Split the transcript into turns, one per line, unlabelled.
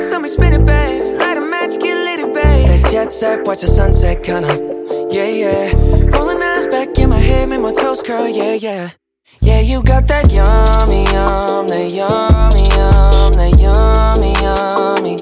on me, spin it, babe. Light a match, get lit, babe. That jet set, watch the sunset, kinda. Yeah, yeah. Rolling eyes back in my head, make my toes curl, yeah, yeah. Yeah, you got that yummy, that yummy, that yummy,